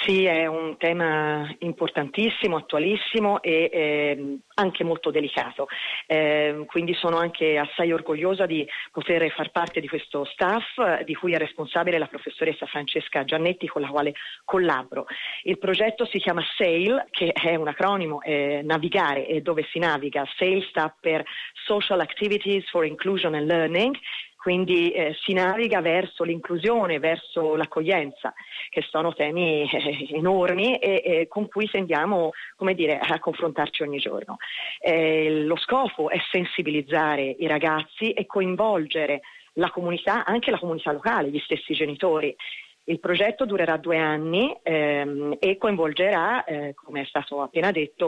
Sì, è un tema importantissimo, attualissimo e anche molto delicato. Quindi sono anche assai orgogliosa di poter far parte di questo staff di cui è responsabile la professoressa Francesca Giannetti, con la quale collaboro. Il progetto si chiama SAIL, che è un acronimo, navigare e dove si naviga. SAIL sta per Social Activities for Inclusion and Learning. Quindi si naviga verso l'inclusione, verso l'accoglienza, che sono temi enormi e con cui tendiamo, a confrontarci ogni giorno. Lo scopo è sensibilizzare i ragazzi e coinvolgere la comunità, anche la comunità locale, gli stessi genitori. Il progetto durerà 2 anni e coinvolgerà, come è stato appena detto,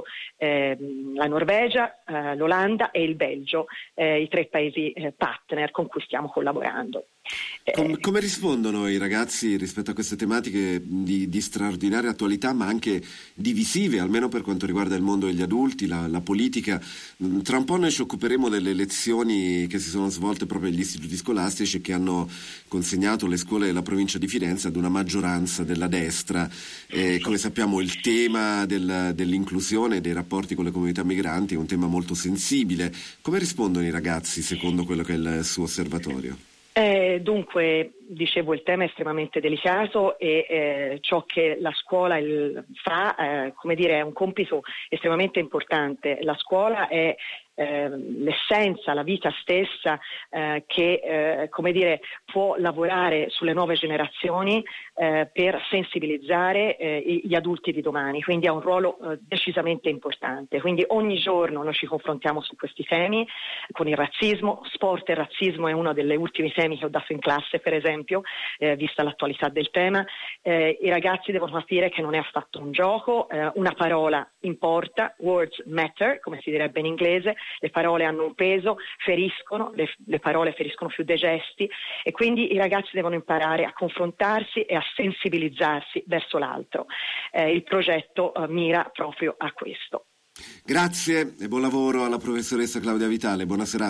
la Norvegia, l'Olanda e il Belgio, i 3 paesi partner con cui stiamo collaborando. Come rispondono i ragazzi rispetto a queste tematiche di straordinaria attualità, ma anche divisive, almeno per quanto riguarda il mondo degli adulti, la politica? Tra un po' noi ci occuperemo delle elezioni che si sono svolte proprio negli istituti scolastici, che hanno consegnato le scuole della provincia di Firenze ad una maggioranza della destra. Come sappiamo, il tema dell'inclusione e dei rapporti con le comunità migranti è un tema molto sensibile. Come rispondono i ragazzi secondo quello che è il suo osservatorio? Dunque, dicevo, il tema è estremamente delicato e ciò che la scuola fa, è un compito estremamente importante. La scuola è l'essenza, la vita stessa che può lavorare sulle nuove generazioni per sensibilizzare gli adulti di domani, quindi ha un ruolo decisamente importante. Quindi ogni giorno noi ci confrontiamo su questi temi, con il razzismo. Sport e razzismo è uno delle ultimi temi che ho dato in classe, per esempio, vista l'attualità del tema. I ragazzi devono capire che non è affatto un gioco, una parola importa, words matter, come si direbbe in inglese. Le parole hanno un peso, feriscono, le parole feriscono più dei gesti, e quindi i ragazzi devono imparare a confrontarsi e a sensibilizzarsi verso l'altro. Il progetto mira proprio a questo. Grazie e buon lavoro alla professoressa Claudia Vitale, buona serata.